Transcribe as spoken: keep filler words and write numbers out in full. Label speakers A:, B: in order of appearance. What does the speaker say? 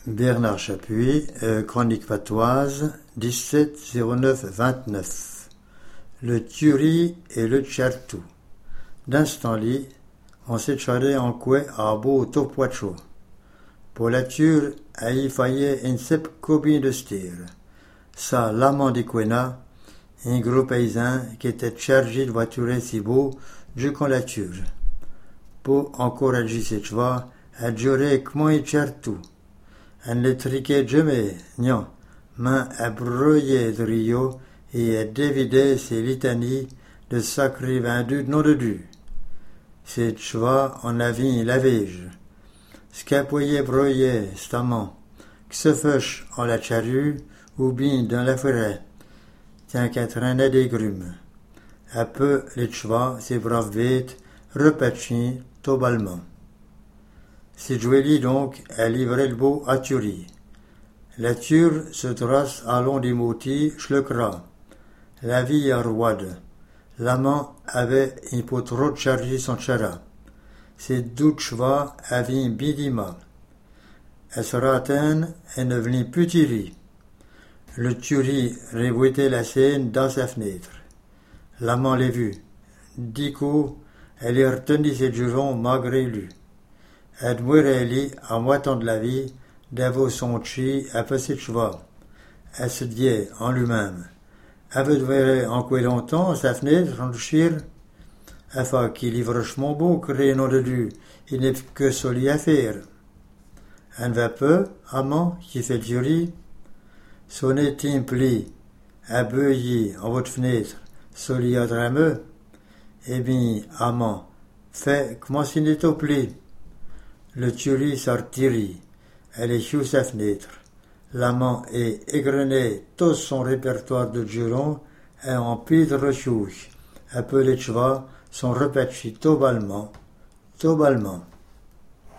A: Bernard Chapuis, euh, Chronique patoise, dix-sept zéro neuf vingt-neuf. Le Tuerie et le Tchertou. D'instant-li, on s'est charé en coué à beau topoacho. Pour la ture, a y faillait une sep cobine de stir. Ça, l'amant di Quena, un gros paysan qui était chargé de voiturer si beau, du qu'on la ture. Pour encourager ses chevaux, à jurer comment il Tchertou. Un le triquait jamais, non, mais à brouiller de Rio et à dévider ses litanies de sacré vendu de nom de Dieu. Ces chevaux en avaient la vige. Scapoyer broyer, stamment, que se fâche en la charrue ou bien dans la forêt, tiens qu'à traîner des grumes. Un peu les chevaux, ces braves bêtes, repatchés tobalement. C'est Joëlie donc à livrer le beau à Tuerie. La ture se trace à long des motis, schlecra. La vie à roide. L'amant avait un peu trop chargé son chara. Ses douze chevaux avaient un bidima. Elle se ratène et ne venait plus tirer. Le Tuerie revoitait la scène dans sa fenêtre. L'amant l'a vu. Dix coups, elle est retenue ses jurons malgré lui. Elle à moitié de la vie, d'avoir son chi à passer de chevaux. Elle se disait en lui-même. Elle veut en quoi longtemps, sa fenêtre, en le chire. Afin qu'il livre mon beau, créé nom de Dieu, il n'est que soli à faire. Un va peu, amant, qui fait jury. Sonnez pli, à beuillir en votre fenêtre, soli à drameux. Eh bien, amant, fait comment s'il n'est au pli. Le Tuerie sortirit. Elle est sous sa fenêtre. L'amant est égrené tout son répertoire de jurons et en pile de rechouche. Un peu les chevaux sont repatchés tobalement, tobalement.